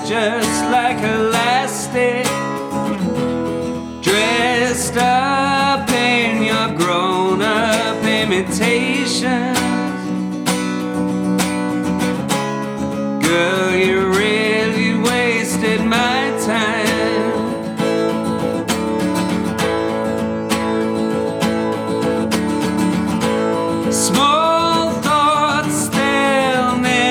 just like elastic, dressed up in your grown-up imitation.